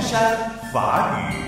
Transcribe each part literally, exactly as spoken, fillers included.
山法语。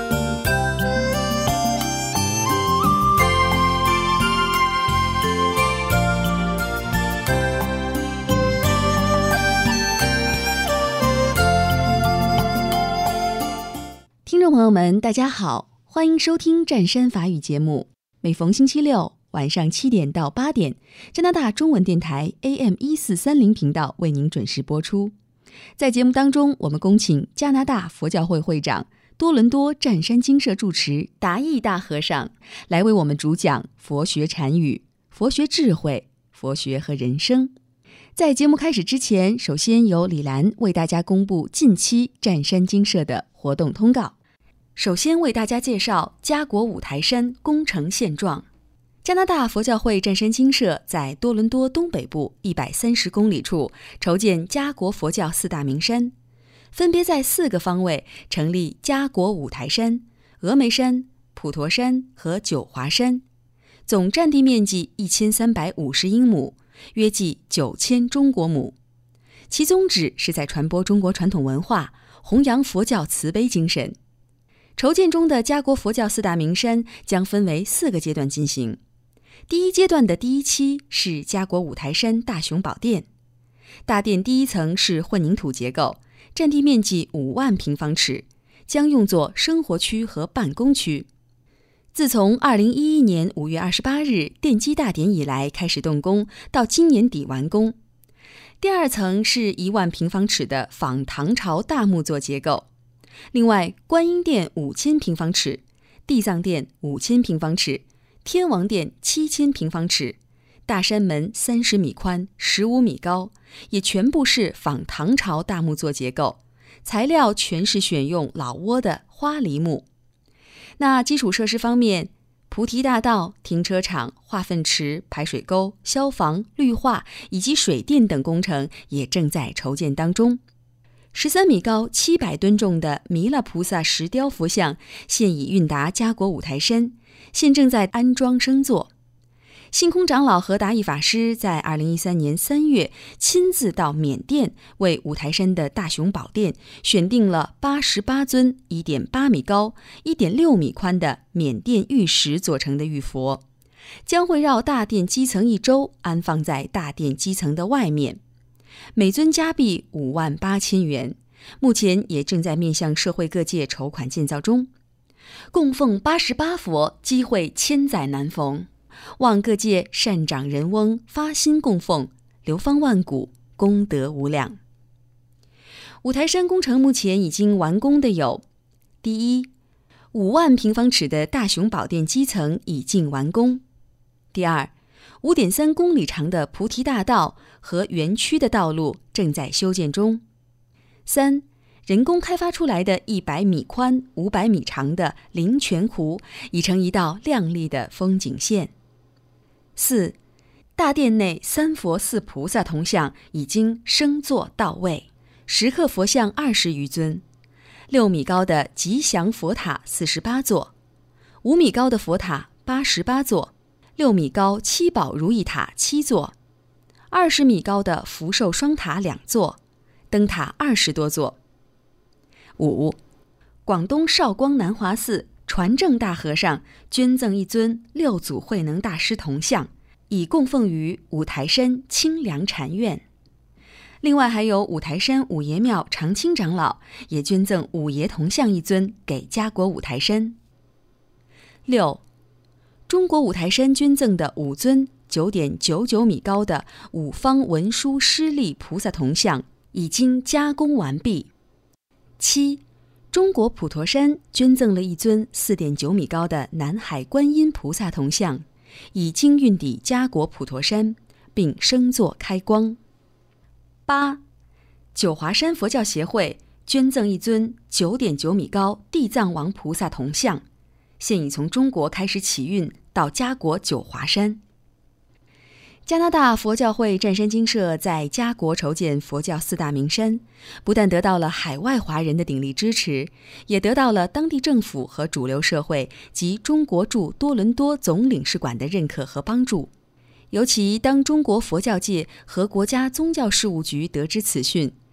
听众朋友们，大家好，欢迎收听湛山法语节目。每逢星期六晚上七点到八点，加拿大中文电台 A M 一四三零频道为您准时播出。在节目当中，我们恭请加拿大佛教会会长、多伦多湛山精舍住持达义大和尚来为我们主讲佛学禅语、佛学智慧、佛学和人生。在节目开始之前，首先由李兰为大家公布近期湛山精舍的活动通告。首先为大家介绍加国五台山工程现状。加拿大佛教会湛山精舍在多伦多东北部一百三十公里处筹建加国佛教四大名山，分别在四个方位成立加国五台山、峨眉山、普陀山和九华山，总占地面积一千三百五十英亩，约计九千中国亩。其宗旨是在传播中国传统文化，弘扬佛教慈悲精神。筹建中的加国佛教四大名山将分为四个阶段进行。第一阶段的第一期是加国五台山大雄宝殿，大殿第一层是混凝土结构，占地面积五万平方尺，将用作生活区和办公区。自从二零一一年五月二十八日奠基大典以来开始动工，到今年底完工。第二层是一万平方尺的仿唐朝大木作结构。另外，观音殿五千平方尺，地藏殿五千平方尺，天王殿七千平方尺，大山门三十米宽，十五米高，也全部是仿唐朝大木作结构，材料全是选用老挝的花梨木。那基础设施方面，菩提大道、停车场、化粪池、排水沟、消防、绿化以及水电等工程也正在筹建当中。十三米高、七百吨重的弥勒菩萨石雕佛像现已运达加国五台山，现正在安装升座。性空长老和达义法师在二零一三年三月亲自到缅甸，为五台山的大雄宝殿选定了八十八尊 一点八米高、一点六米宽的缅甸玉石做成的玉佛，将会绕大殿基层一周，安放在大殿基层的外面。每尊加币五万八千元，目前也正在面向社会各界筹款建造中。供奉八十八佛，机会千载难逢，望各界善长人翁发心供奉，流芳万古，功德无量。五台山工程目前已经完工的有：第一，五万平方尺的大雄宝殿基层已经完工；第二，五点三公里长的菩提大道和园区的道路正在修建中；三，人工开发出来的一百米宽、五百米长的灵泉湖已成一道亮丽的风景线；四，大殿内三佛四菩萨铜像已经升座到位，石刻佛像二十余尊，六米高的吉祥佛塔四十八座，五米高的佛塔八十八座，六米高七宝如意塔七座，二十米高的福寿双塔两座，灯塔二十多座。五，广东韶光南华寺传正大和尚捐赠一尊六祖慧能大师铜像，已供奉于五台山清凉禅院。另外还有五台山五爷庙常青长老也捐赠五爷铜像一尊给加国五台山。六，中国五台山捐赠的五尊 九点九九米高的五方文殊师利菩萨铜像已经加工完毕。七，中国普陀山捐赠了一尊 四点九米高的南海观音菩萨铜像，已经运抵加国普陀山，并升座开光。八，九华山佛教协会捐赠一尊 九点九米高地藏王菩萨铜像，现已从中国开始起运到加国九华山。加拿大佛教会湛山精舍在加国筹建佛教四大名山，不但得到了海外华人的鼎力支持，也得到了当地政府和主流社会及中国驻多伦多总领事馆的认可和帮助。尤其当中国佛教界和国家宗教事务局得知此讯，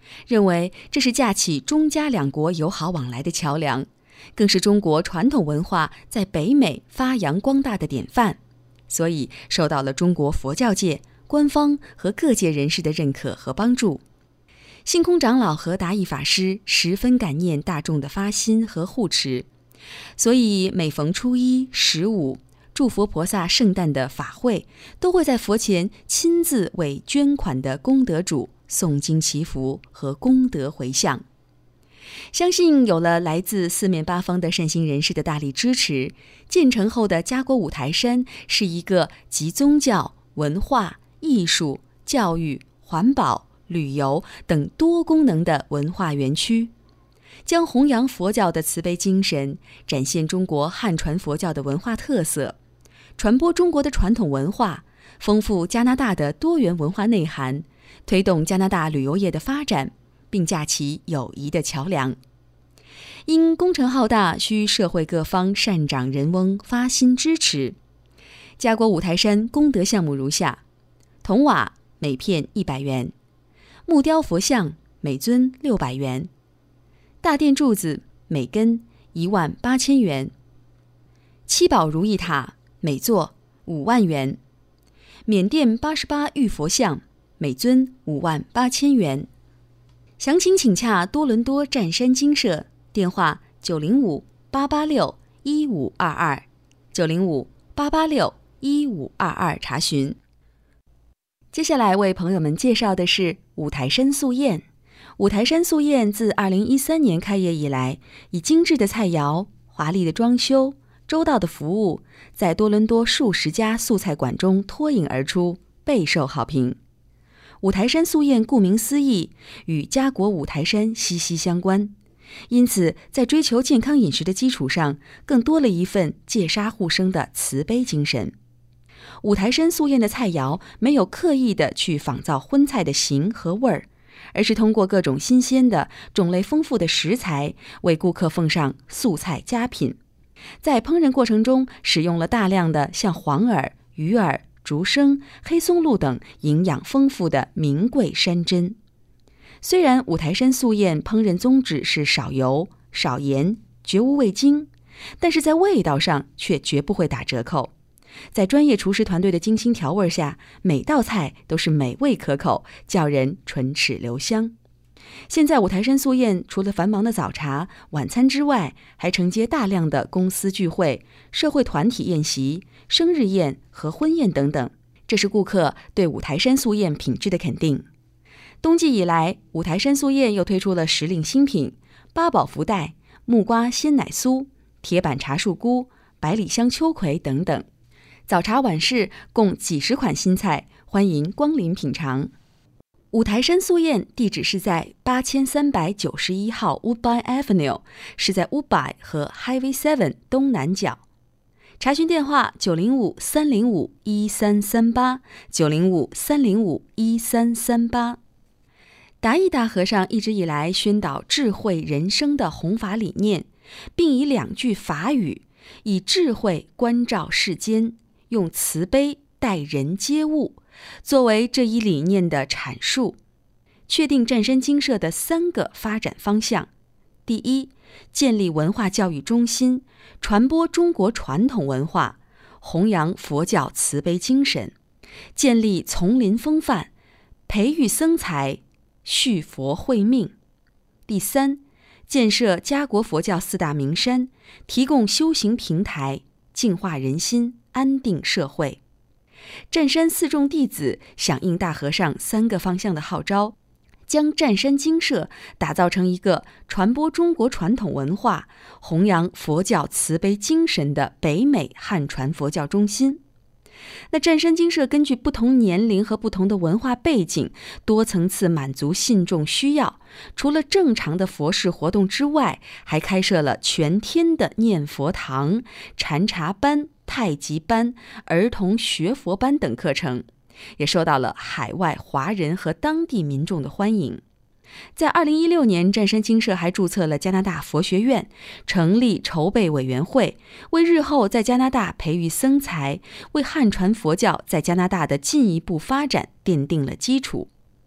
认为这是架起中加两国友好往来的桥梁，更是中国传统文化在北美发扬光大的典范，所以受到了中国佛教界、官方和各界人士的认可和帮助。星空长老和达义法师十分感念大众的发心和护持，所以每逢初一、十五、祝佛菩萨圣诞的法会，都会在佛前亲自为捐款的功德主诵经祈福和功德回向。相信有了来自四面八方的善心人士的大力支持，建成后的家国五台山是一个集宗教、文化、艺术、教育、环保、旅游等多功能的文化园区，将弘扬佛教的慈悲精神，展现中国汉传佛教的文化特色，传播中国的传统文化，丰富加拿大的多元文化内涵，推动加拿大旅游业的发展，并架起友谊的桥梁。因工程浩大，需社会各方善长人翁发心支持。家国五台山功德项目如下：铜瓦每片一百元，木雕佛像每尊六百元，大殿柱子每根一万八千元，七宝如意塔每座五万元，缅甸八十八玉佛像每尊五万八千元。详情请洽多伦多湛山精舍，电话九零五八八六一五二二，九零五八八六一五二二查询。接下来为朋友们介绍的是五台山素宴。五台山素宴自二零一三年开业以来，以精致的菜肴、华丽的装修、周到的服务，在多伦多数十家素菜馆中脱颖而出，备受好评。五台山素宴顾名思义，与家国五台山息息相关，因此在追求健康饮食的基础上，更多了一份戒杀护生的慈悲精神。五台山素宴的菜肴没有刻意的去仿造荤菜的形和味儿，而是通过各种新鲜的、种类丰富的食材，为顾客奉上素菜佳品。在烹饪过程中，使用了大量的像黄耳、鱼耳、竹笙、黑松露等营养丰富的名贵山珍。虽然五台山素宴烹饪宗旨是少油、少盐、绝无味精，但是在味道上却绝不会打折扣。在专业厨师团队的精心调味下，每道菜都是美味可口，叫人唇齿留香。现在五台山素宴除了繁忙的早茶、晚餐之外，还承接大量的公司聚会、社会团体宴席、生日宴和婚宴等等，这是顾客对五台山素宴品质的肯定。冬季以来，五台山素宴又推出了时令新品八宝福袋、木瓜鲜奶酥、铁板茶树菇、百里香秋葵等等。早茶晚市共几十款新菜，欢迎光临品尝。五台山素宴地址是在八千三百九十一号 Woodbine Avenue， 是在 Woodbine 和 Highway 七东南角。查询电话九零五三零五一三三八，九零五三零五一三三八。达义大和尚一直以来宣导智慧人生的弘法理念，并以两句法语，以智慧关照世间，用慈悲待人接物，作为这一理念的阐述，确定湛山精舍的三个发展方向。第一，建立文化教育中心，传播中国传统文化，弘扬佛教慈悲精神，建立丛林风范，培育僧才，续佛慧命。第三，建设家国佛教四大名山，提供修行平台，净化人心，安定社会。湛山四众弟子响应大和尚三个方向的号召，将湛山精舍打造成一个传播中国传统文化、弘扬佛教慈悲精神的北美汉传佛教中心。那湛山精舍根据不同年龄和不同的文化背景，多层次满足信众需要。除了正常的佛事活动之外，还开设了全天的念佛堂、禅茶班、太极班、儿童学佛班等课程，也受到了海外华人和当地民众的欢迎。在二零一六年，湛山精舍还注册了加拿大佛学院，成立筹备委员会，为日后在加拿大培育僧才，为汉传佛教在加拿大的进一步发展奠定了基础。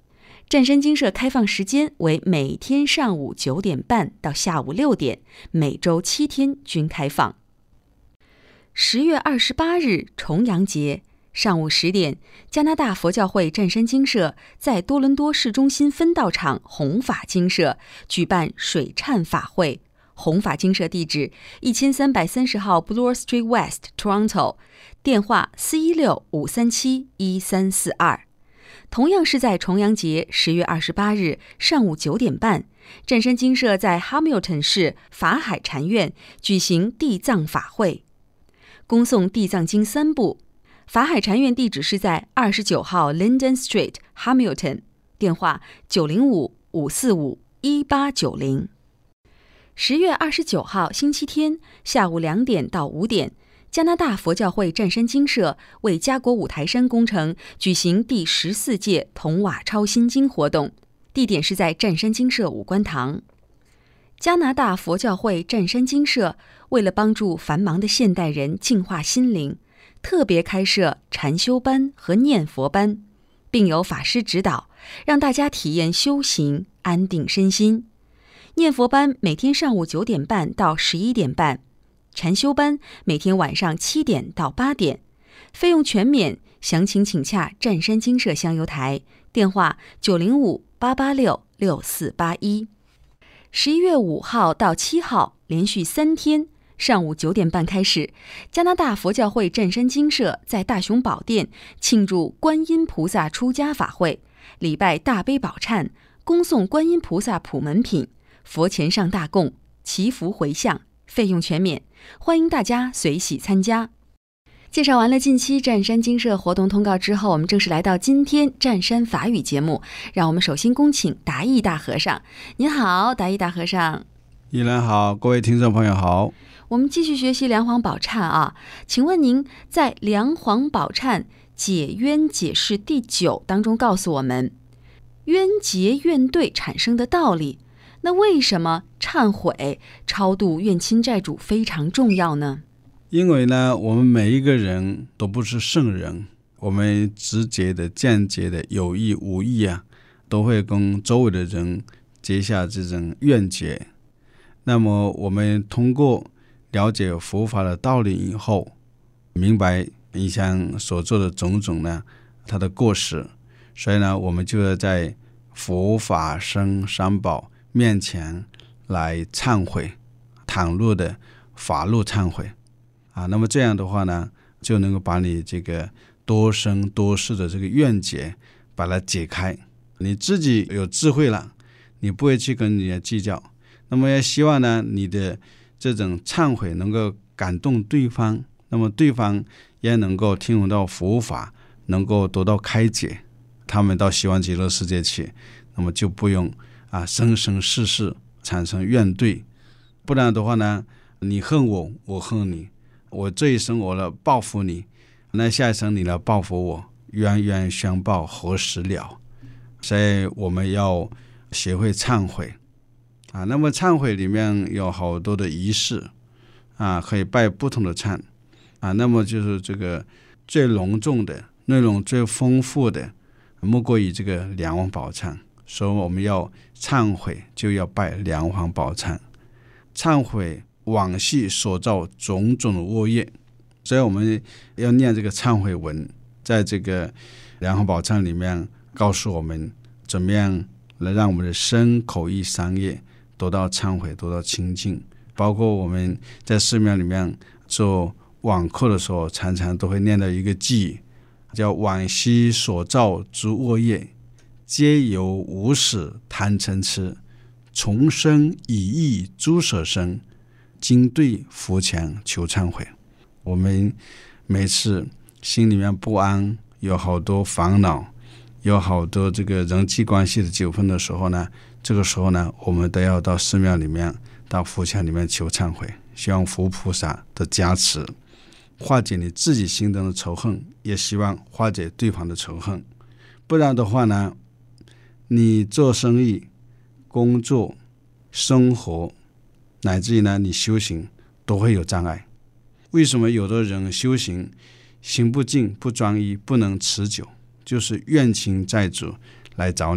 湛山精舍开放时间为每天上午九点半到下午六点，每周七天均开放。十月二十八日重阳节上午十点，加拿大佛教会湛山精舍在多伦多市中心分道场弘法精舍举办水忏法会。弘法精舍地址一千三百三十号 Bloor Street West Toronto， 电话四一六五三七一三四二。同样是在重阳节十月二十八日上午九点半，湛山精舍在 Hamilton 市法海禅院举行地藏法会，恭诵地藏经三部。法海禅院地址是在二十九号 Linden Street Hamilton， 电话九零五五四五一八九零。十月二十九号星期天下午两点到五点，加拿大佛教会湛山精舍为家国五台山工程举行第十四届铜瓦抄心经活动，地点是在湛山精舍五官堂。加拿大佛教会湛山精舍为了帮助繁忙的现代人净化心灵，特别开设禅修班和念佛班，并有法师指导，让大家体验修行，安定身心。念佛班每天上午九点半到十一点半，禅修班每天晚上七点到八点，费用全免，详情请洽湛山精舍香油台，电话九零五八八六六四八一。十一月五号到七号连续三天上午九点半开始，加拿大佛教会湛山精舍在大雄宝殿庆祝观音菩萨出家法会，礼拜大悲宝忏，恭诵观音菩萨普门品，佛前上大供，祈福回向，费用全免，欢迎大家随喜参加。介绍完了近期湛山精舍活动通告之后，我们正式来到今天湛山法语节目。让我们首先恭请达义大和尚。您好，达义大和尚。 依然好，各位听众朋友好。 我们继续学习梁皇宝忏啊，请问您在梁皇宝忏解冤解释第九当中告诉我们，冤结怨对产生的道理。那为什么忏悔、超度怨亲债主非常重要呢？ 因为呢，我们每一个人都不是圣人，我们直接的、间接的、有意无意啊，都会跟周围的人结下这种怨结。那么我们通过了解佛法的道理以后，明白以前所做的种种呢，它的过失，所以呢，我们就要在佛法僧三宝面前来忏悔，袒露的法路忏悔啊。那么这样的话呢，就能够把你这个多生多世的这个怨结把它解开。你自己有智慧了，你不会去跟人家计较。那么也希望呢，你的这种忏悔能够感动对方，那么对方也能够听闻到佛法，能够得到开解，他们到希望极乐世界去，那么就不用啊生生世世产生怨对。不然的话呢，你恨我，我恨你，我这一生我来报复你，那下一生你来报复我，冤冤相报何时了？所以我们要学会忏悔啊。那么忏悔里面有好多的仪式啊，可以拜不同的忏啊。那么就是这个最隆重的、内容最丰富的，莫过于这个梁皇宝忏。所以我们要忏悔，就要拜梁皇宝忏，忏悔往昔所造种种的恶业。所以我们要念这个忏悔文，在这个梁皇宝忏里面告诉我们怎么样来让我们的身口意三业得到忏悔，得到清净。包括我们在寺庙里面做往课的时候，常常都会念到一个偈，叫往昔所造诸恶业，皆由无始贪嗔痴，重生以意诸舍生，今对佛前求忏悔。我们每次心里面不安，有好多烦恼，有好多这个人际关系的纠纷的时候呢，这个时候呢，我们都要到寺庙里面，到佛前里面求忏悔，希望佛菩萨的加持，化解你自己心中的仇恨，也希望化解对方的仇恨。不然的话呢，你做生意、工作、生活，乃至于呢你修行都会有障碍。为什么有的人修行心不静、不专一、不能持久？就是怨亲债主来找你，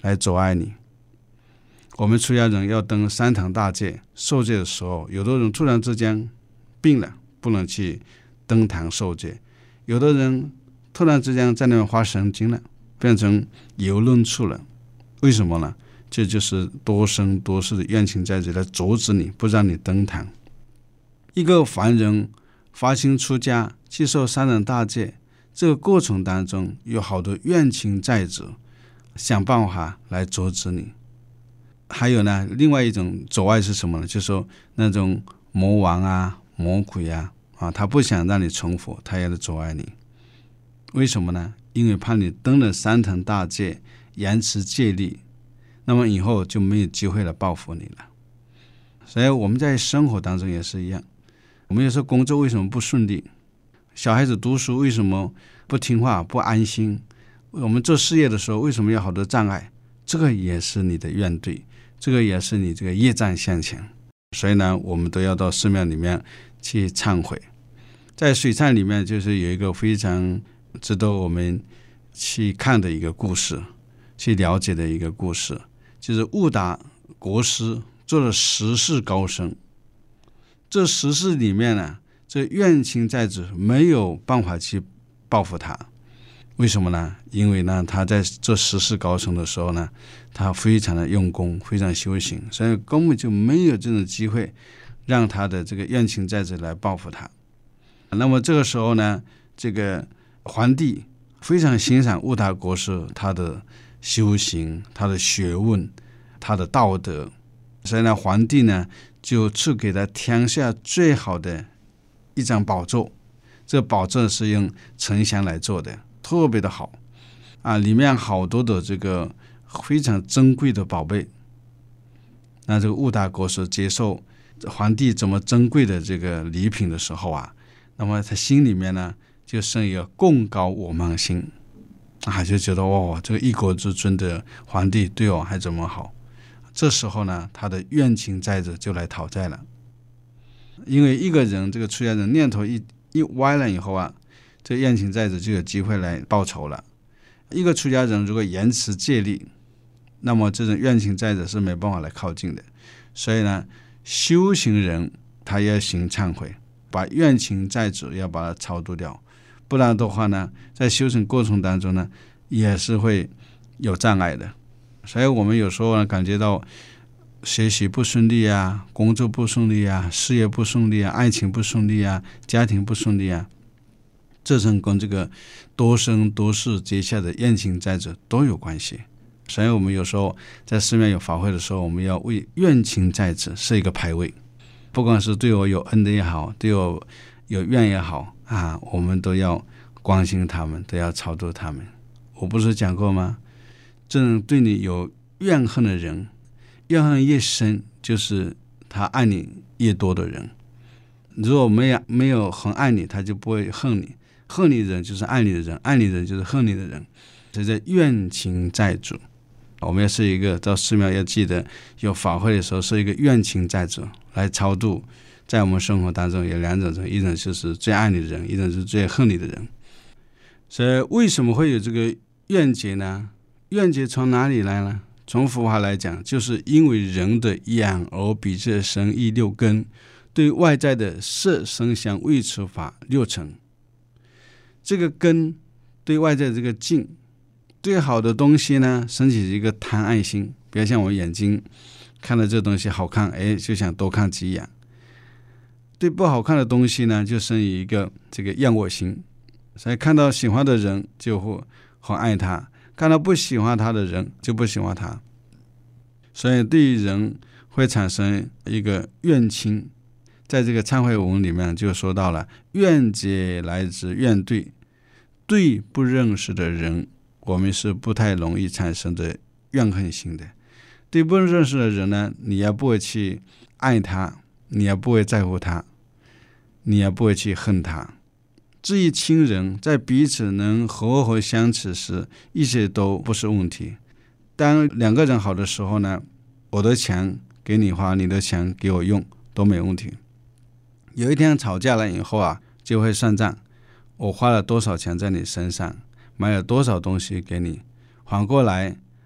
来阻碍你。我们出家人要登三堂大戒受戒的时候，有的人突然之间病了，不能去登堂受戒；有的人突然之间在那边发神经了，变成游论处了。为什么呢？这就是多生多世的怨情在这里来阻止你，不让你登堂。一个凡人发心出家去受三堂大戒，这个过程当中有好多怨情在者想办法来阻止你。还有呢，另外一种阻碍是什么呢？就是说那种魔王啊、魔鬼啊，啊，他不想让你成佛，他也来阻碍你。为什么呢？因为怕你登了三堂大戒，延迟戒律，那么以后就没有机会来报复你了。所以我们在生活当中也是一样，我们有时候工作为什么不顺利？小孩子读书为什么不听话、不安心？我们做事业的时候为什么有好多障碍？这个也是你的怨怼，这个也是你这个业障现前。所以呢，我们都要到寺庙里面去忏悔。在水忏里面就是有一个非常值得我们去看的一个故事，去了解的一个故事，就是悟达国师做了十世高僧。这十世里面呢，这怨情在者没有办法去报复他。为什么呢？因为呢，他在做十世高僧的时候呢，他非常的用功，非常修行，所以根本就没有这种机会让他的这个怨情在者来报复他。那么这个时候呢，这个皇帝非常欣赏悟达国师他的修行、他的学问、他的道德，所以呢，皇帝呢就赐给他天下最好的一张宝座。这个宝座是用沉香来做的，特别的好啊，里面好多的这个非常珍贵的宝贝。那这个悟达国师接受皇帝这么珍贵的这个礼品的时候啊，那么他心里面呢就生一个共高我慢心啊，就觉得哇，这个一国之尊的皇帝对我还这么好。这时候呢，他的怨情在者就来讨债了。因为一个人这个出家人念头一一歪了以后啊，这怨情在者就有机会来报仇了。一个出家人如果延迟戒律，那么这种怨情在者是没办法来靠近的。所以呢，修行人他要行忏悔，把怨情在者要把它超度掉，不然的话呢，在修行过程当中呢，也是会有障碍的。所以我们有时候呢，感觉到学习不顺利啊，工作不顺利啊，事业不顺利啊，爱情不顺利啊，家庭不顺利啊，这种跟这个多生多世结下的怨情在者都有关系。所以我们有时候在寺庙有法会的时候，我们要为怨情在者设一个牌位，不管是对我有恩的也好，对我有怨也好啊，我们都要关心他们，都要超度他们。我不是讲过吗？这种对你有怨恨的人，怨恨越深，就是他爱你越多的人。如果没有没有很爱你，他就不会恨你。恨你的人就是爱你的人，爱你的人就是恨你的人。这叫怨情在主。我们要是一个到寺庙要记得，有法会的时候是一个怨情在主来超度。在我们生活当中有两种人，一种就是最爱你的人，一种是最恨你的人。所以为什么会有这个怨结呢？怨结从哪里来呢？从佛法来讲，就是因为人的眼耳鼻舌身意六根对外在的色声香味触法六尘，这个根对外在的这个境，对好的东西呢升起一个贪爱心，比如像我眼睛看到这东西好看，哎，就想多看几眼。对不好看的东西呢，就生一个这个厌恶心，所以看到喜欢的人就会很爱他，看到不喜欢他的人就不喜欢他。所以对于人会产生一个怨亲。在这个忏悔文里面就说到了，怨结来自怨对，对不认识的人，我们是不太容易产生的怨恨心的。对不认识的人呢，你也不会去爱他，你也不会在乎他，你也不会去恨他。至于亲人，在彼此能和和相处时，一切都不是问题。当两个人好的时候呢，我的钱给你花，你的钱给我用，都没问题。有一天吵架了以后啊，就会算账，我花了多少钱在你身上，买了多少东西给你，反过来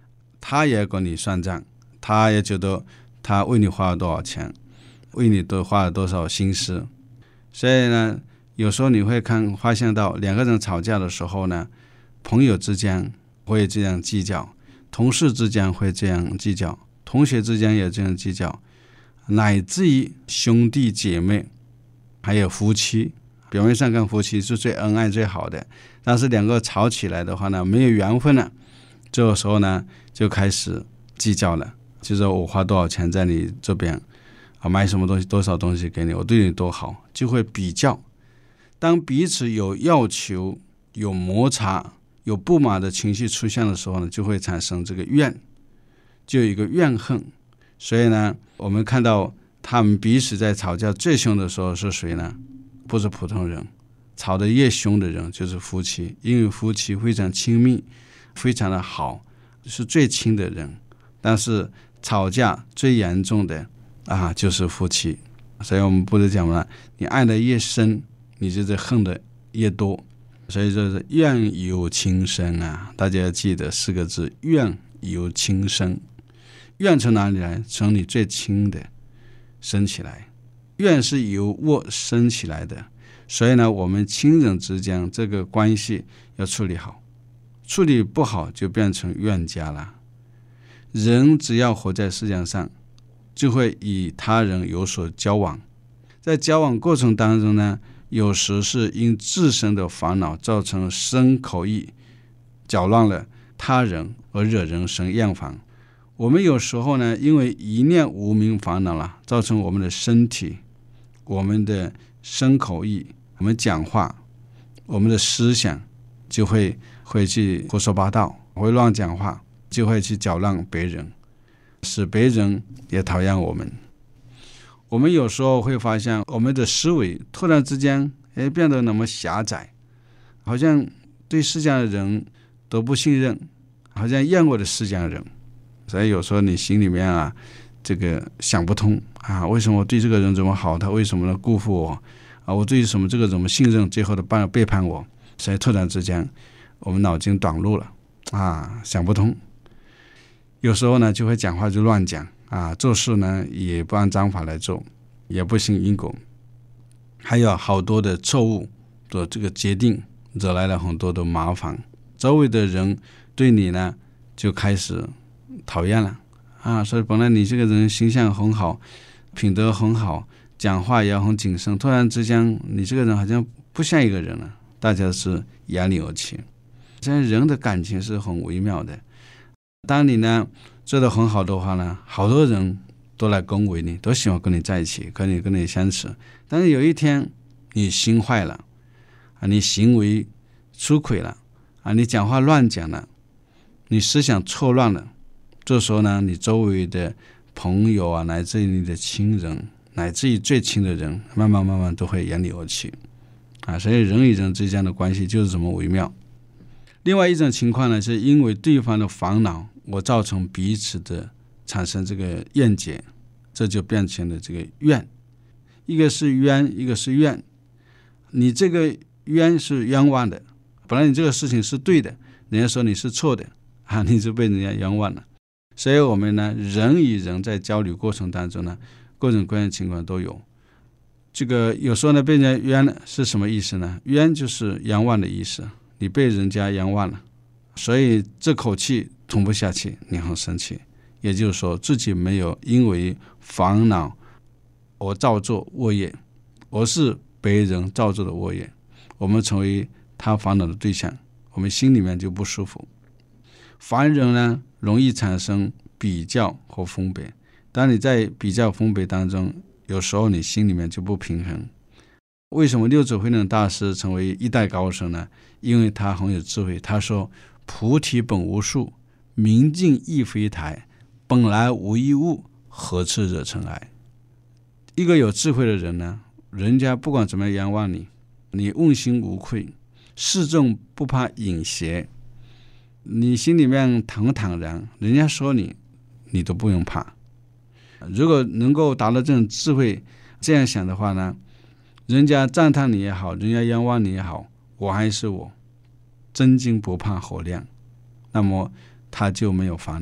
他也跟你算账，他也觉得他为你花了多少钱，为你都花了多少心思。所以呢，有时候你会看发现到两个人吵架的时候呢，朋友之间会这样计较，同事之间会这样计较，同学之间也这样计较，乃至于兄弟姐妹还有夫妻，表面上看夫妻是最恩爱最好的，但是两个吵起来的话呢，没有缘分了，这个时候呢就开始计较了，就是我花多少钱在你这边啊，买什么东西多少东西给你，我对你多好，就会比较。当彼此有要求有摩擦有不满的情绪出现的时候呢，就会产生这个怨，就有一个怨恨。所以呢，我们看到他们彼此在吵架最凶的时候是谁呢？不是普通人，吵得越凶的人就是夫妻，因为夫妻非常亲密，非常的好，是最亲的人。但是吵架最严重的啊，就是夫妻。所以我们不是讲了，你爱得越深，你就是恨得越多。所以说是怨由情生啊，大家要记得四个字，怨由情生。怨从哪里来？从你最亲的生起来，怨是由我生起来的。所以呢，我们亲人之间这个关系要处理好，处理不好就变成怨家了。人只要活在世界上，就会与他人有所交往，在交往过程当中呢，有时是因自身的烦恼造成身口意搅乱了他人而惹人生厌烦。我们有时候呢，因为一念无明烦恼了，造成我们的身体、我们的身口意、我们讲话、我们的思想就会会去胡说八道，会乱讲话，就会去搅乱别人，使别人也讨厌我们。我们有时候会发现我们的思维突然之间哎变得那么狭窄，好像对世界的人都不信任，好像厌恶了世界的人。所以有时候你心里面啊，这个想不通啊，为什么我对这个人这么好，他为什么能辜负我啊？我对什么这个怎么信任，最后的半背叛我？所以突然之间我们脑筋短路了啊，想不通。有时候呢就会讲话就乱讲啊，做事呢也不按章法来做，也不信因果，还有好多的错误的这个决定，惹来了很多的麻烦。周围的人对你呢就开始讨厌了啊，所以本来你这个人形象很好，品德很好，讲话也很谨慎，突然之间你这个人好像不像一个人了，大家是远离而去。现在人的感情是很微妙的，当你呢做得很好的话呢，好多人都来恭维你，都喜欢跟你在一起，跟你跟你相处。但是有一天你心坏了啊，你行为出轨了啊，你讲话乱讲了，你思想错乱了，这时候呢，你周围的朋友啊，乃至于你的亲人，乃至于最亲的人，慢慢慢慢都会远离而去啊。所以人与人之间的关系就是这么微妙。另外一种情况呢，是因为对方的烦恼，我造成彼此的产生这个怨结，这就变成了这个怨。一个是冤，一个是怨。你这个冤是冤枉的，本来你这个事情是对的，人家说你是错的啊，你就被人家冤枉了。所以我们呢，人与人在交流过程当中呢，各种各样的情况都有。这个有时候呢，被人家冤了是什么意思呢？冤就是冤枉的意思，你被人家冤枉了，所以这口气吞不下去，你很生气。也就是说，自己没有因为烦恼我造作恶业，我是别人造作的恶业，我们成为他烦恼的对象，我们心里面就不舒服。凡人呢，容易产生比较和分别。当你在比较分别当中，有时候你心里面就不平衡。为什么六祖慧能大师成为一代高僧呢？因为他很有智慧。他说：菩提本无树，明镜亦非台，本来无一物，何处惹尘埃。一个有智慧的人呢，人家不管怎么冤枉你，你问心无愧，示众不怕引邪，你心里面坦坦然，人家说你，你都不用怕。如果能够达到这种智慧，这样想的话呢，人家赞叹你也好，人家冤枉你也好，我还是我，真金不怕火亮，那么他就没有烦恼，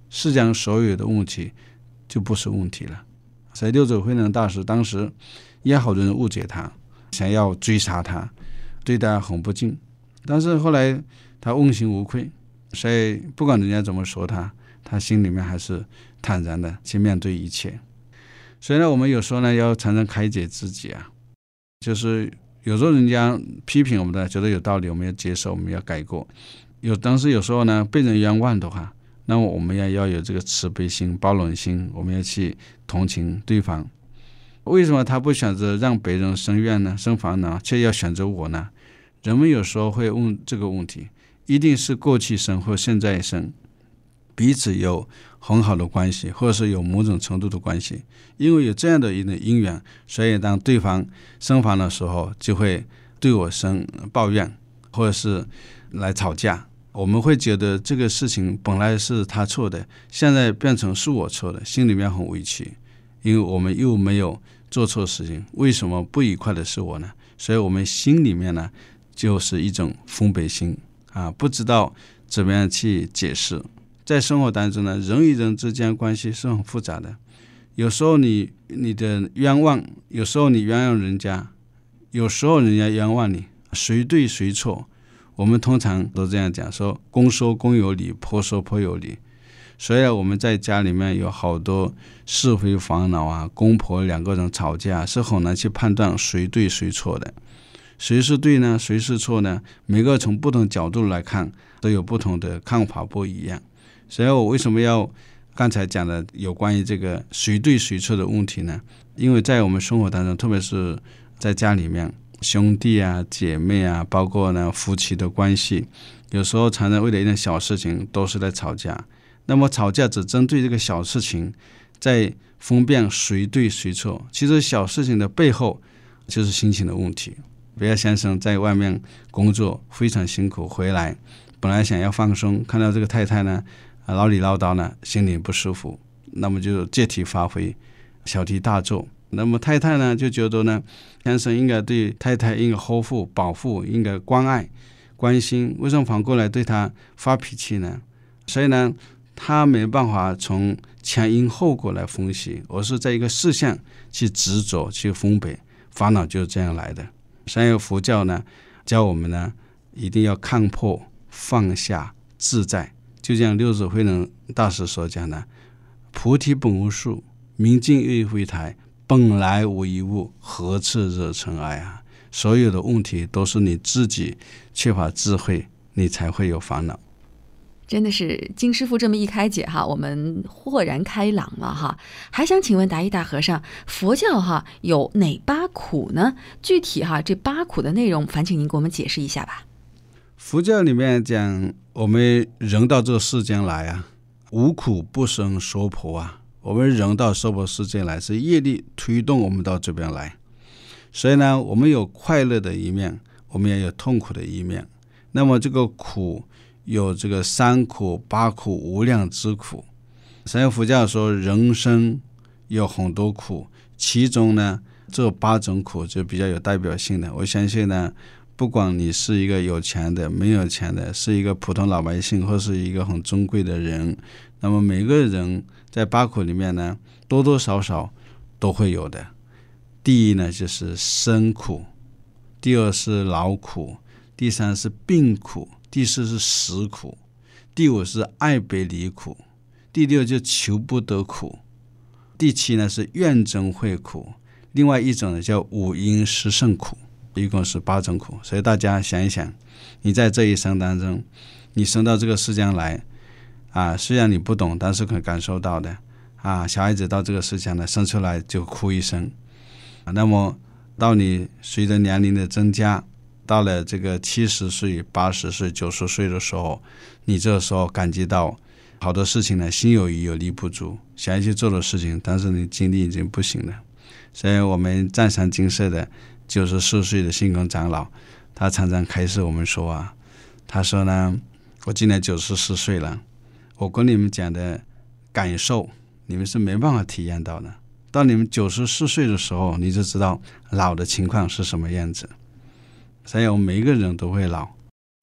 世间所有的问题就不是问题了。所以六祖慧能大师当时也好多人误解他，想要追杀他，对他很不敬，但是后来他问心无愧，所以不管人家怎么说他，他心里面还是坦然的去面对一切。所以呢，我们有时候呢要常常开解自己啊，就是有时候人家批评我们的觉得有道理，我们要接受，我们要改过。有但是有时候呢被人冤枉的话，那么我们也要有这个慈悲心、包容心，我们要去同情对方。为什么他不选择让别人生怨呢、生烦恼，却要选择我呢？人们有时候会问这个问题，一定是过去生或现在生彼此有很好的关系，或者是有某种程度的关系。因为有这样的一个因缘，所以当对方生烦的时候，就会对我生抱怨，或者是来吵架。我们会觉得这个事情本来是他错的，现在变成是我错的，心里面很委屈，因为我们又没有做错事情，为什么不愉快的是我呢？所以我们心里面呢就是一种分别心啊，不知道怎么样去解释。在生活当中呢，人与人之间关系是很复杂的，有时候你你的冤枉，有时候你冤枉人家，有时候人家冤枉你，谁对谁错，我们通常都这样讲，说公说公有理，婆说婆有理。所以我们在家里面有好多是非烦恼啊，公婆两个人吵架是很难去判断谁对谁错的，谁是对呢，谁是错呢？每个从不同角度来看都有不同的看法不一样。所以我为什么要刚才讲的有关于这个谁对谁错的问题呢？因为在我们生活当中，特别是在家里面，兄弟啊、姐妹啊，包括呢夫妻的关系，有时候常常为了一点小事情都是在吵架。那么吵架只针对这个小事情，在分辨谁对谁错，其实小事情的背后就是心情的问题。比尔先生在外面工作非常辛苦，回来本来想要放松，看到这个太太呢老里唠叨呢，心里不舒服，那么就借题发挥，小题大做。那么太太呢就觉得呢，先生应该对太太应该呵护、保护，应该关爱、关心，为什么反过来对他发脾气呢？所以呢，他没办法从前因后果来分析，而是在一个事项去执着、去分别，烦恼就是这样来的。所以佛教呢，教我们呢，一定要看破、放下、自在。就像六祖慧能大师所讲的：“菩提本无树，明镜亦非台，本来无一物，何处惹尘埃啊！”所有的问题都是你自己缺乏智慧，你才会有烦恼。 真的是金师傅这么一开解哈，我们豁然开朗了哈。还想请问达一大和尚，佛教哈有哪八苦呢？具体哈这八苦的内容，烦请您给我们解释一下吧。 佛教里面讲，我们人到这个世间来啊，无苦不生娑婆啊。我们人到娑婆世界来，是业力推动我们到这边来。所以呢，我们有快乐的一面，我们也有痛苦的一面。那么这个苦有这个三苦、八苦、无量之苦。所以佛教说人生有很多苦，其中呢这八种苦就比较有代表性的。我相信呢，不管你是一个有钱的、没有钱的，是一个普通老百姓，或是一个很尊贵的人，那么每个人在八苦里面呢，多多少少都会有的。第一呢就是生苦，第二是劳苦，第三是病苦，第四是死苦，第五是爱别离苦，第六就求不得苦，第七呢是怨憎会苦，另外一种呢叫五阴炽盛苦，一共是八种苦。所以大家想一想，你在这一生当中，你生到这个世间来啊，虽然你不懂，但是可以感受到的啊。小孩子到这个世间来，生出来就哭一声，啊、那么到你随着年龄的增加，到了这个七十岁、八十岁、九十岁的时候，你这时候感觉到好多事情呢，心有余而力不足，想要去做的事情，但是你精力已经不行了。所以我们湛山精舍的九十四岁的信公长老，他常常开示我们说啊，他说呢，我今年九十四岁了，我跟你们讲的感受，你们是没办法体验到的。到你们九十四岁的时候，你就知道老的情况是什么样子。所以我们每一个人都会老，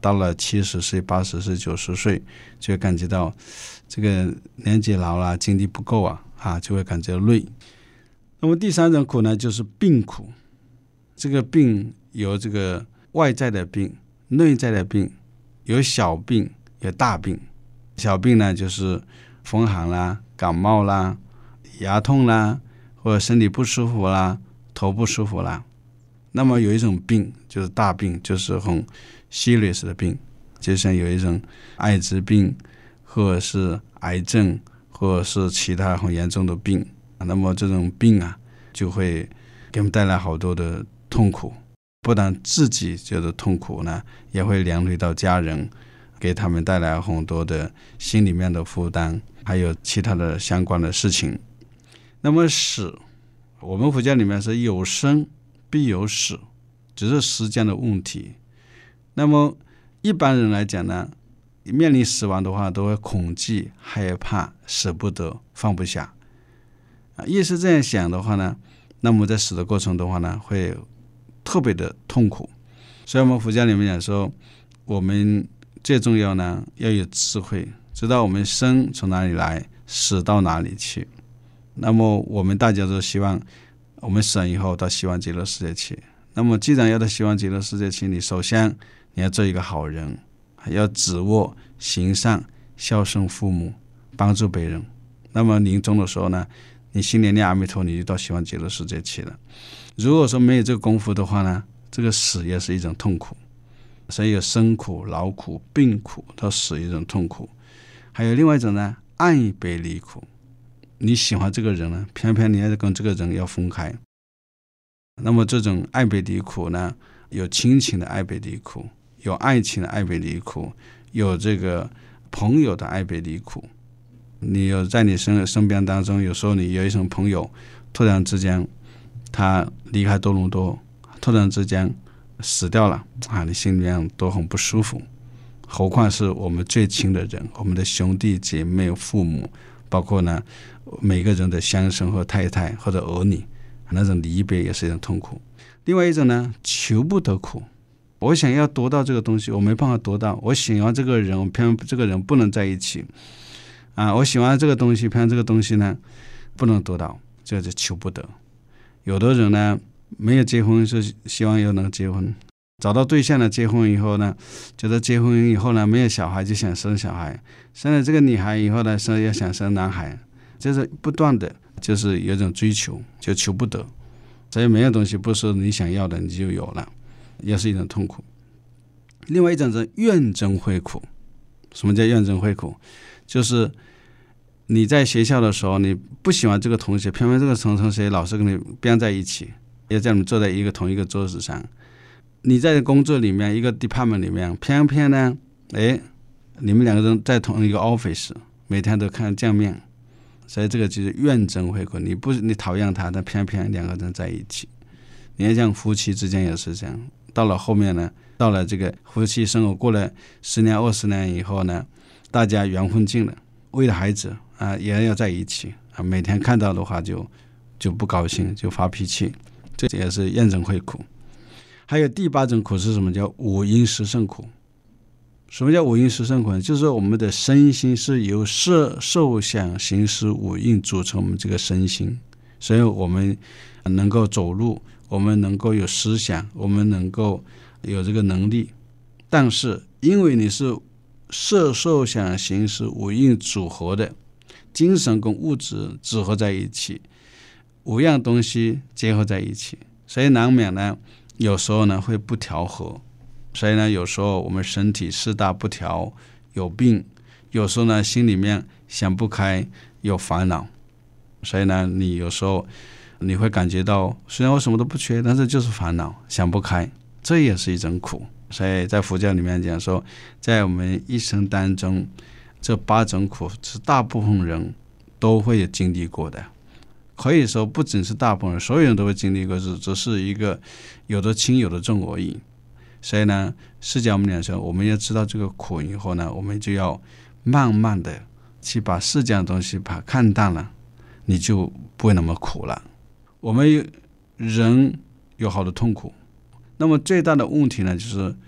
到了七十岁、八十岁、九十岁，就会感觉到这个年纪老了，精力不够啊，啊，就会感觉累。那么第三种苦呢，就是病苦。这个病有这个外在的病、内在的病，有小病，有大病。小病呢，就是风寒啦、感冒啦、牙痛啦，或者身体不舒服啦、头不舒服啦。那么有一种病就是大病，就是很 serious 的病，就像有一种艾滋病，或者是癌症，或者是其他很严重的病。那么这种病啊，就会给我们带来好多的痛苦，不但自己觉得痛苦呢，也会连累到家人，给他们带来很多的心里面的负担，还有其他的相关的事情。那么死，我们佛教里面是有生必有死，只是时间的问题。那么一般人来讲呢，面临死亡的话，都会恐惧、害怕、舍不得、放不下。越是这样想的话呢，那么在死的过程的话呢，会特别的痛苦。所以我们佛教里面讲说，我们最重要呢，要有智慧，知道我们生从哪里来，死到哪里去。那么我们大家都希望我们死了以后到希望极乐世界去。那么既然要到希望极乐世界去，你首先你要做一个好人，要止恶行善，孝顺父母，帮助别人。那么临终的时候呢，你心里念阿弥陀，你就到希望极乐世界去了。如果说没有这个功夫的话呢，这个死也是一种痛苦。所以有生苦、劳苦、病苦，到死一种痛苦。还有另外一种呢，爱别离苦。你喜欢这个人呢，偏偏你要跟这个人要分开。那么这种爱别离苦呢，有亲情的爱别离苦，有爱情的爱别离苦，有这个朋友的爱别离苦。你有在你身身边当中，有时候你有一种朋友，突然之间他离开多伦多，突然之间死掉了啊，你心里面都很不舒服。何况是我们最亲的人，我们的兄弟姐妹、父母，包括呢每个人的先生或太太或者儿女，那种离别也是一种痛苦。另外一种呢，求不得苦。我想要得到这个东西，我没办法得到。我喜欢这个人，我偏这个人不能在一起啊！我喜欢这个东西，偏这个东西呢不能得到，这就求不得。有的人呢没有结婚是希望又能结婚，找到对象了，结婚以后呢，觉得结婚以后呢没有小孩就想生小孩，生了这个女孩以后呢，生要想生男孩，就是不断的就是有一种追求，就求不得。所以没有东西不是你想要的你就有了，也是一种痛苦。另外一种是怨憎会苦。什么叫怨憎会苦？就是你在学校的时候，你不喜欢这个同学，偏偏这个同学老是跟你编在一起，要叫你坐在一个同一个桌子上。你在工作里面一个 department 里面，偏偏呢，哎，你们两个人在同一个 office， 每天都看见面，所以这个就是怨憎会苦。你不你讨厌他，但偏偏两个人在一起。你要讲夫妻之间也是这样，到了后面呢，到了这个夫妻生活过了十年二十年以后呢，大家缘分尽了，为了孩子啊也要在一起啊，每天看到的话就就不高兴，就发脾气，这也是怨憎会苦。还有第八种苦是什么？叫五阴十胜苦。什么叫五阴十胜苦呢？就是说我们的身心是由色受想行识五蕴组成我们这个身心，所以我们能够走路，我们能够有思想，我们能够有这个能力。但是因为你是色受想行识五蕴组合的，精神跟物质组合在一起，五样东西结合在一起，所以难免呢有时候呢会不调和。所以呢有时候我们身体四大不调，有病，有时候呢心里面想不开，有烦恼。所以呢你有时候你会感觉到虽然我什么都不缺，但是就是烦恼想不开，这也是一种苦。所以在佛教里面讲说，在我们一生当中，这八种苦是大部分人都会有经历过的。可以说不仅是大部分人，所有人都会经历过，只是一个有的轻有的重而已。所以呢释迦牟尼说，我们要知道这个苦以后呢，我们就要慢慢的去把世间的东西把它看淡了，你就不会那么苦了。我们人有好的痛苦，那么最大的问题呢，就是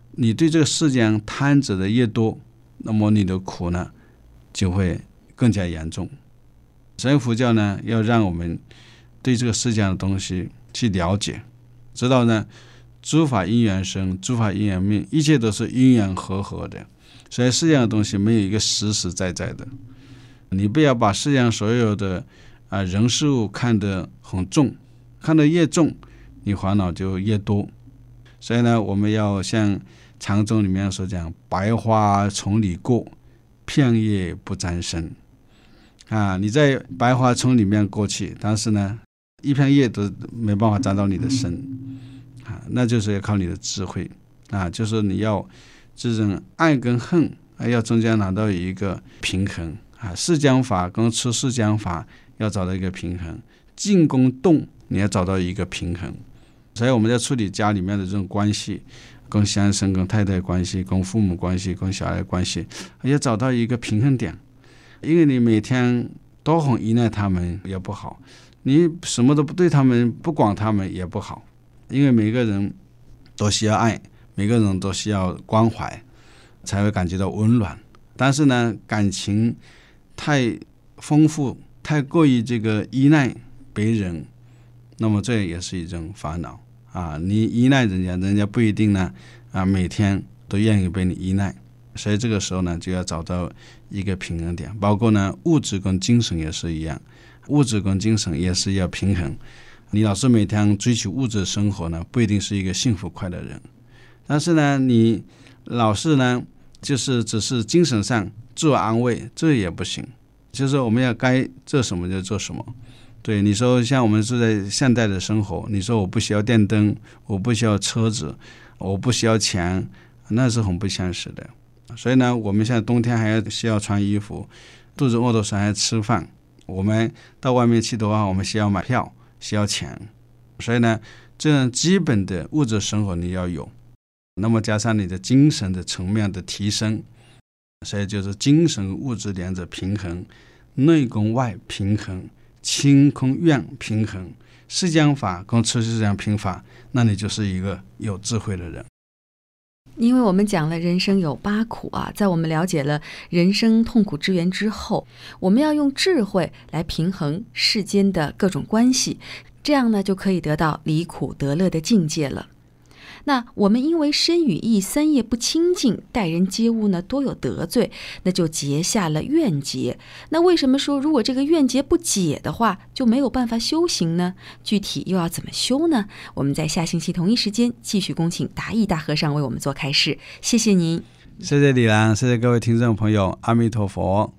你对这个世界上贪执的越多，那么你的苦呢就会更加严重。所以佛教呢要让我们对这个世界上的东西去了解，知道呢诸法因缘生，诸法因缘灭，一切都是因缘和合的。所以世界上的东西没有一个实实在在的，你不要把世界上所有的、呃、人事物看得很重，看得越重你烦恼就越多。所以呢我们要像禅宗里面所讲，百花丛里过，片叶不沾身啊，你在百花丛里面过去，但是呢一片叶都没办法沾到你的身啊，那就是要靠你的智慧啊，就是你要这种爱跟恨要中间拿到一个平衡啊，释迦法跟出释迦法要找到一个平衡，静跟动你要找到一个平衡。所以我们在处理家里面的这种关系，跟先生跟太太关系，跟父母关系，跟小孩关系，要找到一个平衡点。因为你每天都很依赖他们也不好，你什么都不对他们，不管他们也不好。因为每个人都需要爱，每个人都需要关怀，才会感觉到温暖。但是呢感情太丰富，太过于这个依赖别人，那么这也是一种烦恼啊！你依赖人家，人家不一定呢啊每天都愿意被你依赖。所以这个时候呢就要找到一个平衡点，包括呢物质跟精神也是一样，物质跟精神也是要平衡。你老是每天追求物质生活呢，不一定是一个幸福快乐的人。但是呢你老是呢就是只是精神上自我安慰，这也不行。就是我们要该做什么就做什么。对，你说像我们住在现代的生活，你说我不需要电灯，我不需要车子，我不需要钱，那是很不现实的。所以呢我们现在冬天还要需要穿衣服，肚子饿的时候还要吃饭，我们到外面去的话，我们需要买票，需要钱。所以呢这样基本的物质生活你要有，那么加上你的精神的层面的提升，所以就是精神物质两者平衡，内跟外平衡，清空愿平衡，释迦法跟出释迦平法，那你就是一个有智慧的人。 因为我们讲了人生有八苦啊，在我们了解了人生痛苦之源之后，我们要用智慧来平衡世间的各种关系，这样呢就可以得到离苦得乐的境界了。那我们因为身语意三业不清净，待人接物呢多有得罪，那就结下了怨结。那为什么说如果这个怨结不解的话，就没有办法修行呢？具体又要怎么修呢？我们在下星期同一时间继续恭请达义大和尚为我们做开示。谢谢您。 谢谢李兰，谢谢各位听众朋友，阿弥陀佛。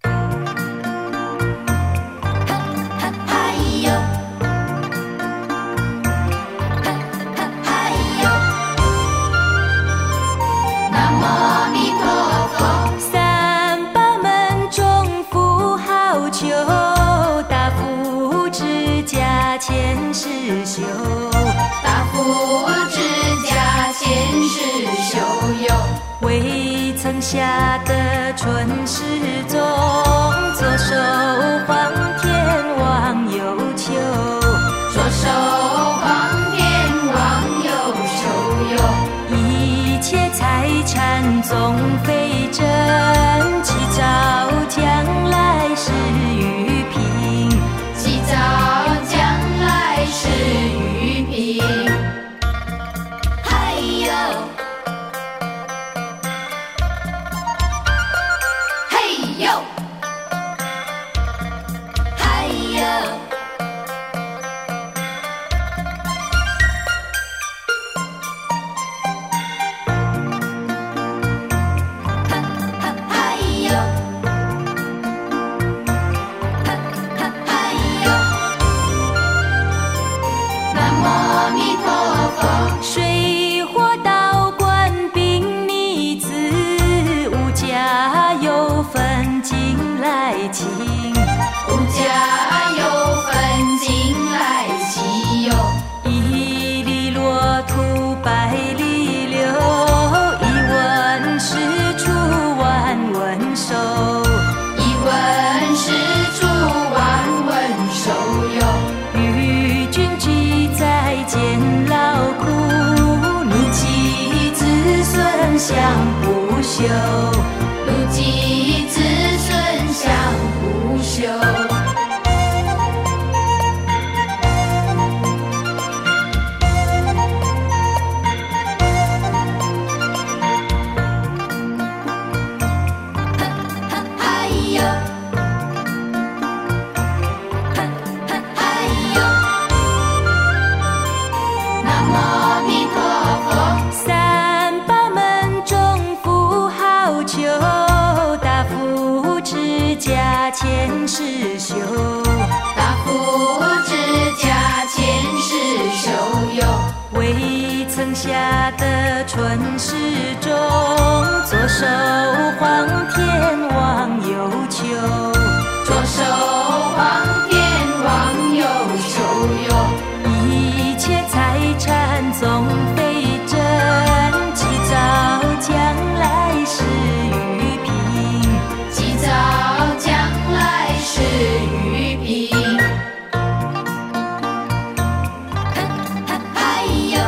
前世修，大福之家前世修有，未曾下得春世中，左手黄天王有求，左手黄天王有求有，一切财产总非真，起早将来是于平，起早是玉屏，还有，嘿呦，还有，还有。水火道观兵逆子，无家有分金来请，无家有分金来请哟，一粒落土百里流，一文是出万文收，一文是出万文收哟，与君俱在监牢苦，你妻子孙家千世修， 大福之家千世修有， 未曾下的春世中，左手黄天望右丘， 左手黄天望右丘有， 一切财产总非真，祭造将来是玉瓶， 祭造将来是玉瓶。还有，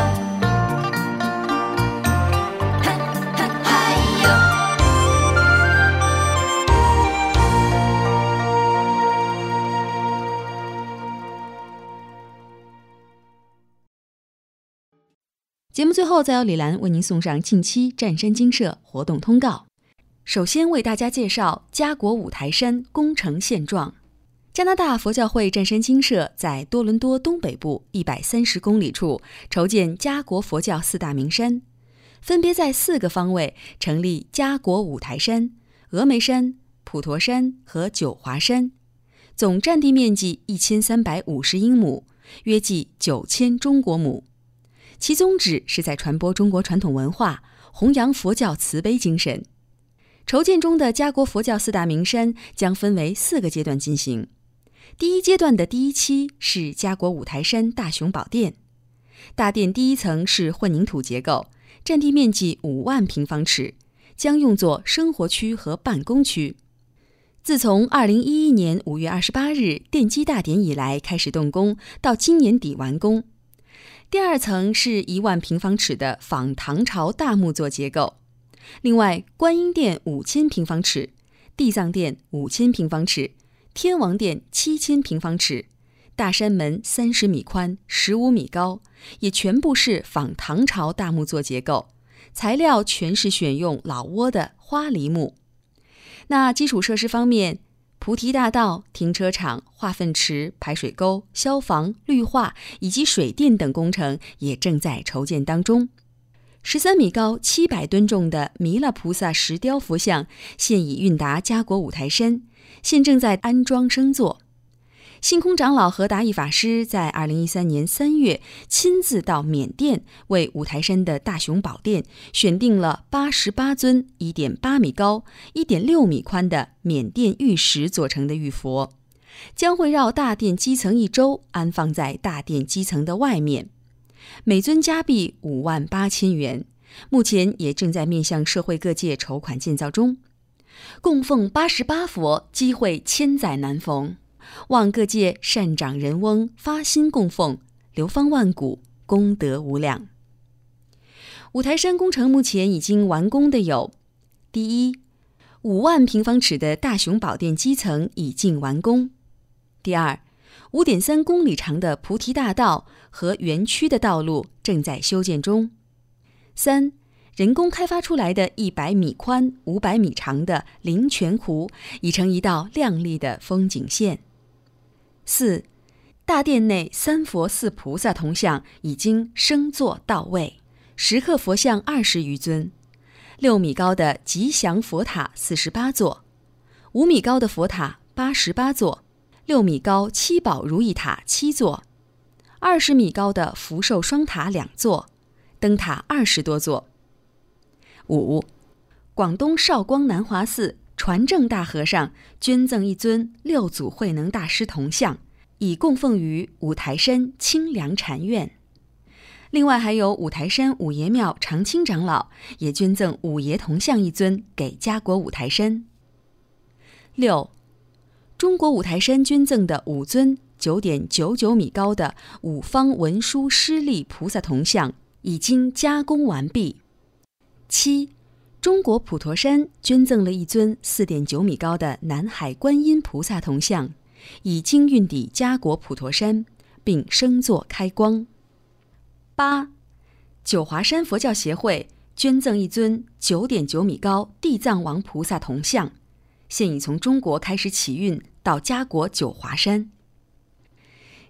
还有。 节目最后，再由李兰为您送上近期湛山精舍活动通告。首先为大家介绍嘉国五台山工程现状。加拿大佛教会湛山精舍在多伦多东北部一百三十公里处筹建嘉国佛教四大名山，分别在四个方位成立嘉国五台山、峨眉山、普陀山和九华山，总占地面积一千三百五十英亩，约计九千中国亩。其宗旨是在传播中国传统文化，弘扬佛教慈悲精神。筹建中的嘉国佛教四大名山将分为四个阶段进行。第一阶段的第一期是嘉国五台山大雄宝殿，大殿第一层是混凝土结构，占地面积五万平方尺，将用作生活区和办公区。自从二零一一年五月二十八日奠基大典以来开始动工，到今年底完工。第二层是一万平方尺的仿唐朝大木作结构，另外观音殿五千平方尺，地藏殿五千平方尺，天王殿七千平方尺，大山门三十米宽，十五米高，也全部是仿唐朝大木作结构，材料全是选用老挝的花梨木。那基础设施方面，菩提大道、停车场、化粪池、排水沟、消防、绿化以及水电等工程也正在筹建当中。十三米高、七百吨重的弥勒菩萨石雕佛像现已运达嘉国五台山，现正在安装升座。性空长老和达义法师在二零一三年三月亲自到缅甸，为五台山的大雄宝殿选定了八十八尊 一点八米高、一点六米宽的缅甸玉石做成的玉佛，将会绕大殿基层一周，安放在大殿基层的外面。每尊加币五万八千元，目前也正在面向社会各界筹款建造中。供奉八十八佛，机会千载难逢。望各界善长人翁发心供奉，流芳万古，功德无量。五台山工程目前已经完工的有：第一，五万平方尺的大雄宝殿基层已经完工；第二，五点三公里长的菩提大道和园区的道路正在修建中；三，人工开发出来的一百米宽、五百米长的灵泉湖已成一道亮丽的风景线。四，大殿内三佛四菩萨铜像已经升座到位，石刻佛像二十余尊，六米高的吉祥佛塔四十八座，五米高的佛塔八十八座，六米高七宝如意塔七座，二十米高的福寿双塔两座，灯塔二十多座。五，广东韶光南华寺传正大和尚捐赠一尊六祖慧能大师铜像，以供奉于五台山清凉禅院。另外还有五台山五爷庙常清长老也捐赠五爷铜像一尊给嘉国五台山。六，中国五台山捐赠的五尊 九点九九米高的五方文殊师利菩萨铜像已经加工完毕。七，中国普陀山捐赠了一尊 四点九米高的南海观音菩萨铜像，已经运抵嘉国普陀山，并升座开光。八，九华山佛教协会捐赠一尊 九点九米高地藏王菩萨铜像，现已从中国开始起运到嘉国九华山。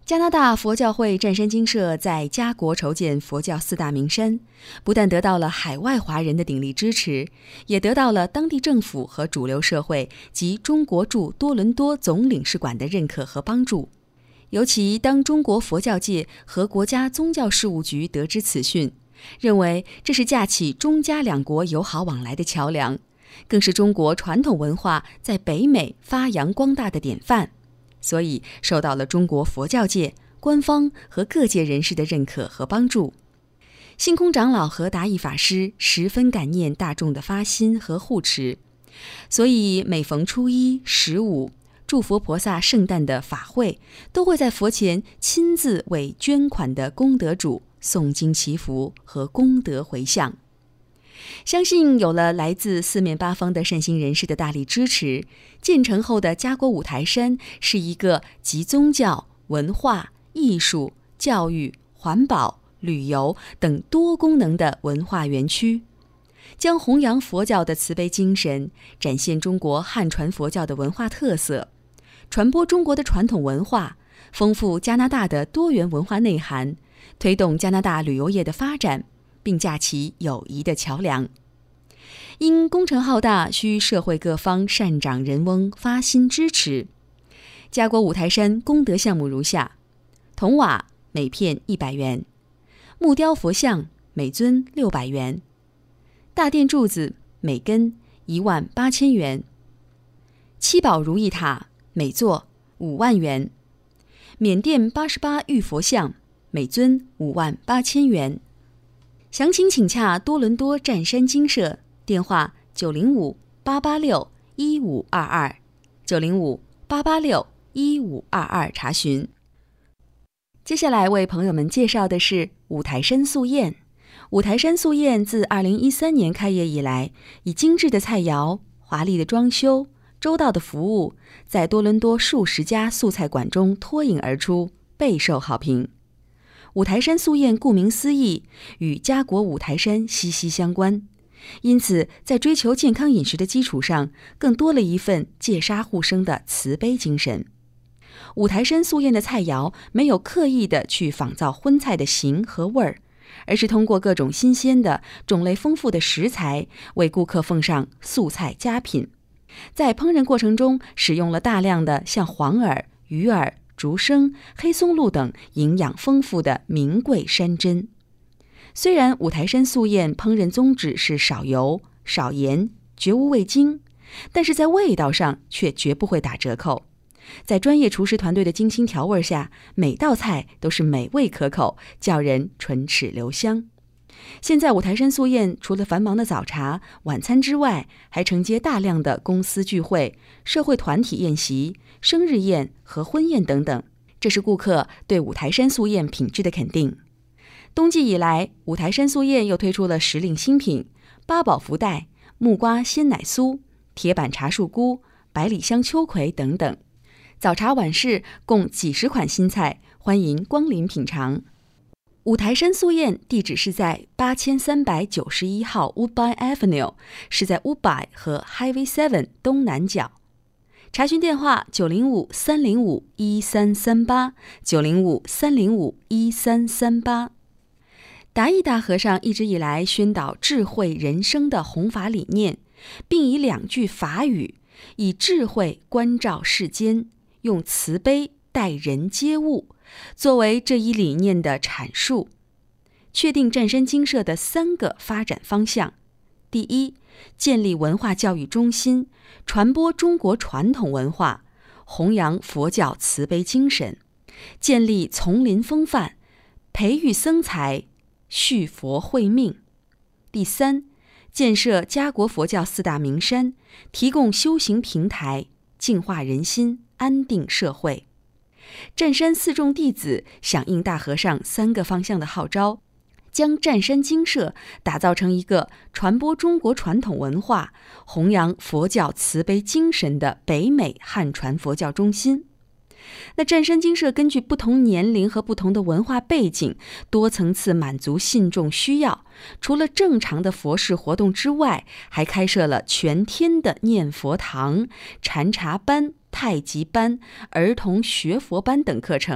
加拿大佛教会湛山精舍在家国筹建佛教四大名山，不但得到了海外华人的鼎力支持，也得到了当地政府和主流社会及中国驻多伦多总领事馆的认可和帮助。尤其当中国佛教界和国家宗教事务局得知此讯，认为这是架起中加两国友好往来的桥梁，更是中国传统文化在北美发扬光大的典范，所以受到了中国佛教界、官方和各界人士的认可和帮助。星空长老和达义法师十分感念大众的发心和护持，所以每逢初一、十五、祝佛菩萨圣诞的法会，都会在佛前亲自为捐款的功德主诵经祈福和功德回向。相信有了来自四面八方的善心人士的大力支持，建成后的家国五台山是一个集宗教、文化、艺术、教育、环保、旅游等多功能的文化园区，将弘扬佛教的慈悲精神，展现中国汉传佛教的文化特色，传播中国的传统文化，丰富加拿大的多元文化内涵，推动加拿大旅游业的发展，并架起友谊的桥梁。因工程浩大，需社会各方善长人翁发心支持。家国五台山功德项目如下：铜瓦每片一百元，木雕佛像每尊六百元，大殿柱子每根一万八千元，七宝如意塔每座五万元，缅甸八十八玉佛像每尊五万八千元。详情请洽多伦多湛山精舍，电话九零五八八六一五二二，九零五八八六一五二二查询。接下来为朋友们介绍的是五台山素宴。五台山素宴自二零一三年开业以来，以精致的菜肴、华丽的装修、周到的服务，在多伦多数十家素菜馆中脱颖而出，备受好评。五台山素宴顾名思义，与家国五台山息息相关，因此在追求健康饮食的基础上，更多了一份戒杀护生的慈悲精神。五台山素宴的菜肴没有刻意的去仿造荤菜的形和味儿，而是通过各种新鲜的、种类丰富的食材，为顾客奉上素菜佳品。在烹饪过程中，使用了大量的像黄耳、鱼耳、竹笙、黑松露等营养丰富的名贵山珍。虽然五台山素宴烹饪宗旨是少油、少盐，绝无味精，但是在味道上却绝不会打折扣。在专业厨师团队的精心调味下，每道菜都是美味可口，叫人唇齿留香。现在五台山素宴除了繁忙的早茶、晚餐之外，还承接大量的公司聚会、社会团体宴席、生日宴和婚宴等等，这是顾客对五台山素宴品质的肯定。冬季以来，五台山素宴又推出了时令新品八宝福袋、木瓜鲜奶酥、铁板茶树菇、百里香秋葵等等。早茶晚市共几十款新菜，欢迎光临品尝。五台山素宴地址是在八千三百九十一号 Woodbine Avenue， 是在 Woodbine 和 Highway seven 东南角。查询电话九零五三零五一三三八，九零五三零五一三三八。达义大和尚一直以来宣导智慧人生的弘法理念，并以两句法语，以智慧关照世间，用慈悲待人接物，作为这一理念的阐述，确定湛山精舍的三个发展方向。第一，建立文化教育中心，传播中国传统文化，弘扬佛教慈悲精神，建立丛林风范，培育僧才，续佛慧命。第三，建设家国佛教四大名山，提供修行平台，净化人心，安定社会。湛山四众弟子响应大和尚三个方向的号召，将湛山精舍打造成一个传播中国传统文化、弘扬佛教慈悲精神的北美汉传佛教中心。那湛山精舍根据不同年龄和不同的文化背景，多层次满足信众需要。除了正常的佛事活动之外，还开设了全天的念佛堂、禅茶班、太极班、儿童学佛班等课程，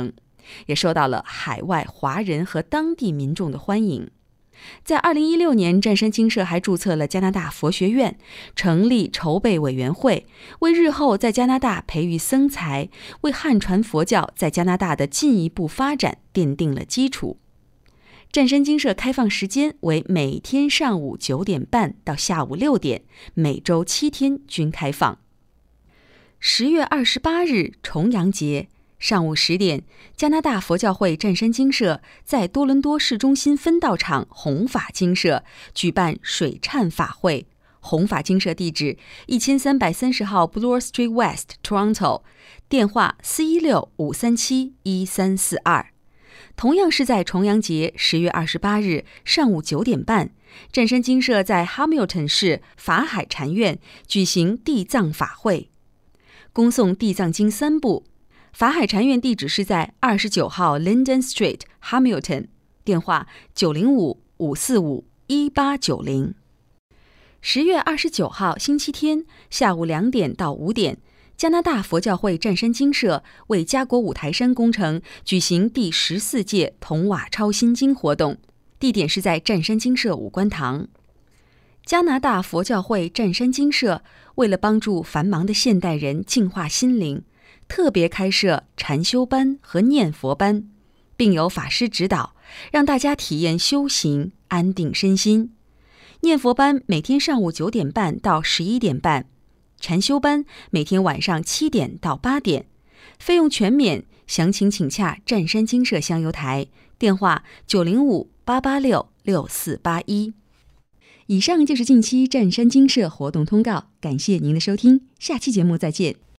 也受到了海外华人和当地民众的欢迎。在二零一六年，湛山精舍还注册了加拿大佛学院，成立筹备委员会，为日后在加拿大培育僧才，为汉传佛教在加拿大的进一步发展奠定了基础。湛山精舍开放时间为每天上午九点半到下午六点，每周七天均开放。十月二十八日重阳节上午十点，加拿大佛教会湛山精舍在多伦多市中心分道场弘法精舍举办水忏法会。弘法精舍地址一千三百三十号 Bloor Street West Toronto， 电话四一六五三七一三四二。同样是在重阳节十月二十八日上午九点半，湛山精舍在 Hamilton 市法海禅院举行地藏法会，恭诵地藏经三部。法海禅院地址是在二十九号 Linden Street Hamilton， 电话九零五五四五一八九零。十月二十九号星期天下午两点到五点，加拿大佛教会湛山精舍为家国五台山工程举行第十四届铜瓦抄心经活动，地点是在湛山精舍五官堂。加拿大佛教会湛山精舍为了帮助繁忙的现代人净化心灵，特别开设禅修班和念佛班，并有法师指导，让大家体验修行，安定身心。念佛班每天上午九点半到十一点半，禅修班每天晚上七点到八点，费用全免，详情请洽湛山精舍香油台，电话九零五八八六六四八一。以上就是近期湛山精舍活动通告，感谢您的收听，下期节目再见。